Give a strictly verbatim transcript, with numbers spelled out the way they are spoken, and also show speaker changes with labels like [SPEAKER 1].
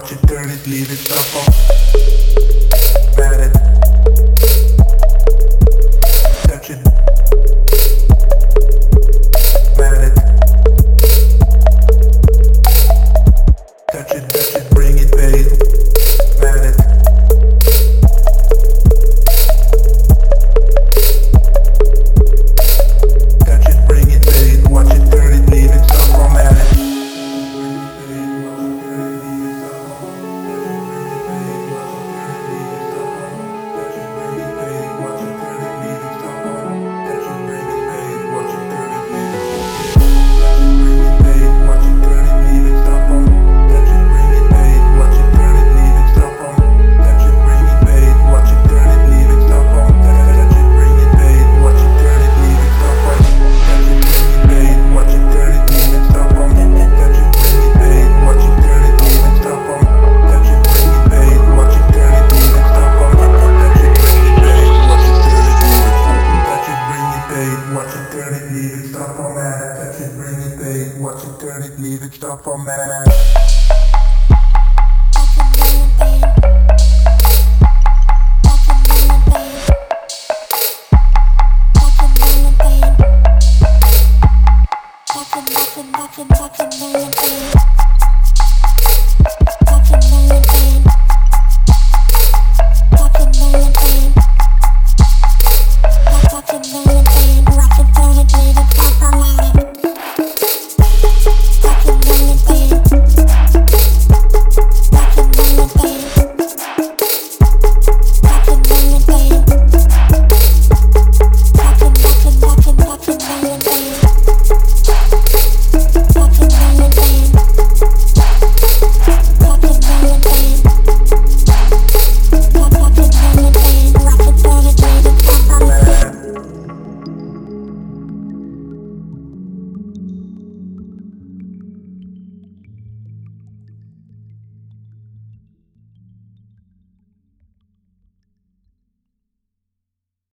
[SPEAKER 1] watch it, turn it, leave it, stop on. Pat it. Touch it. Pat it. Touch it, touch it, bring it, pay it. Pat it. Touch it, bring it, pay it. Watch it, turn it, leave it, stop on, pat it. Watch it, turn it, leave it, stop on that. Touch it, bring it, pay it. Watch it, turn it, leave it, stop on that.